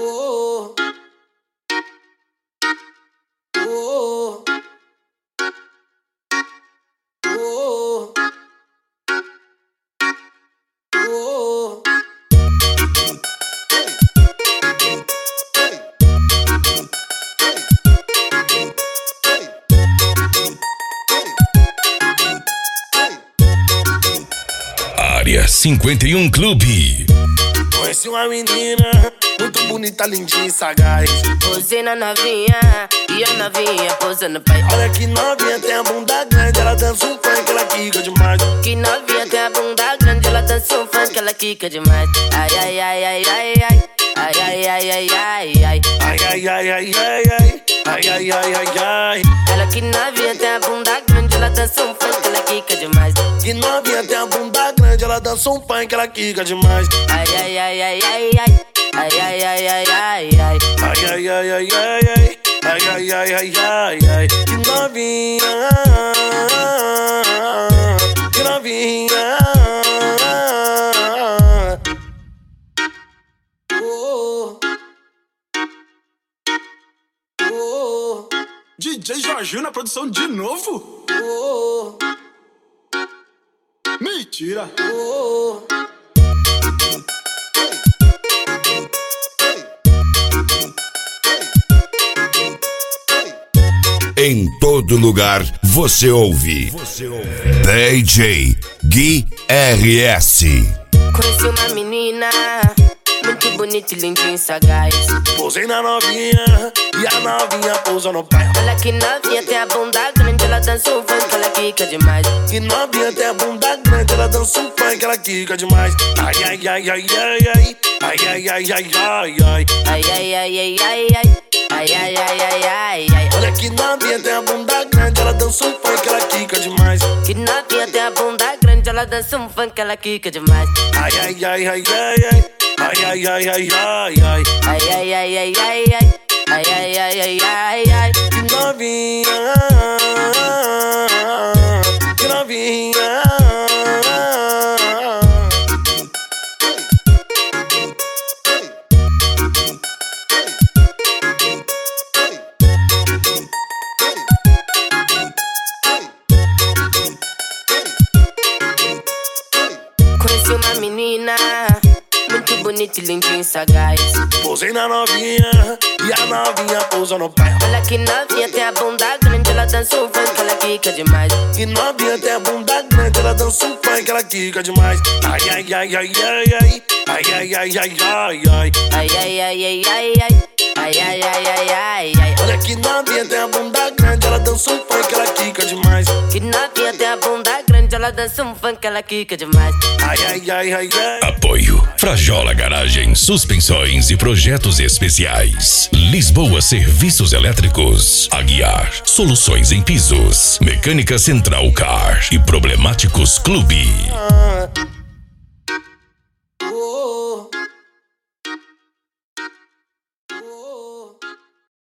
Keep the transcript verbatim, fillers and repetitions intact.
Oh, oh, oh, oh. Área cinquenta e um Clube. Conheci uma menina muito bonita, lindinha e sagaz. Posei na novinha e a novinha posando pai. Olha que novinha, tem a bunda grande, ela dança um funk, ela quica demais. Que novinha tem a bunda grande, ela dança um funk, ela quica demais. Ai, ai, ai, ai, ai, ai. Ai, ai, ai, ai, ai, ai. Ai, ai, ai, ai, ai, ai. Ai, ai, ai, ai, ai. Ela que novinha tem a bunda grande, ela dança um funk, ela quica demais. Que novinha, tem a bunda grande, ela dança um funk, ela quica demais. Ai, ai, ai, ai, ai, ai. Ai, ai, ai, ai, ai, ai. Ai, ai, ai, ai, ai, ai. Ai, ai, ai, ai, ai, ai. Que novinha, que novinha. Oh, oh, D J Jorginho na produção de novo? oh, Mentira! oh. Em todo lugar você ouve. Você ouve. D J Gui R S. Conheci uma menina muito bonita e lindinha e sagaz. Posei na novinha e a novinha pousa no pé. Olha que novinha tem a bunda grande, ela dança um funk, ela quica demais. Que novinha, tem a bunda grande, ela dança um funk, ela quica demais. Ai, ai, ai, ai, ai, ai. Ai, ai, ai, ai, ai, ai. Ai, ai, ai, ai, ai, ai. Ai, ai, ai, ai, ai, ai. Olha que novinha, tem a bunda grande, ela dança um funk, ela quica demais. Que novinha tem a bunda grande, ela dança um funk, ela quica demais. Ai, ai, ai, ai, ai, ai. Ai, ai, ai, ai, ai, ai. Ai, ai, ai, ai, ai, ai. Ai, ai, ai, ai, ai, ai. Que novinha, que novinha. Conheci uma menina muito bonita e lindinha e sagaz. Posei na novinha e a novinha pousa no pé. Olha que novinha tem a bunda grande, ela dança um funk, ela quica demais. Que novinha, tem a bunda grande, ela dança um funk, ela quica demais. Ai, ai, ai, ai, ai, ai. Ai, ai, ai, ai, ai, ai. Ai, ai, ai, ai, ai, ai. Ai, ai, ai, ai, ai, ai. Olha que novinha, tem a bunda grande, ela dança um funk, ela quica demais. Que novinha tem a bunda grande, ela dança um funk, ela quica demais. Ai, ai, ai, ai, ai. Apoio Frajola Garagem, suspensões e projetos especiais. Lisboa Serviços Elétricos. Aguiar Soluções em Pisos. Mecânica Central Car e Problemáticos Clube. Ah.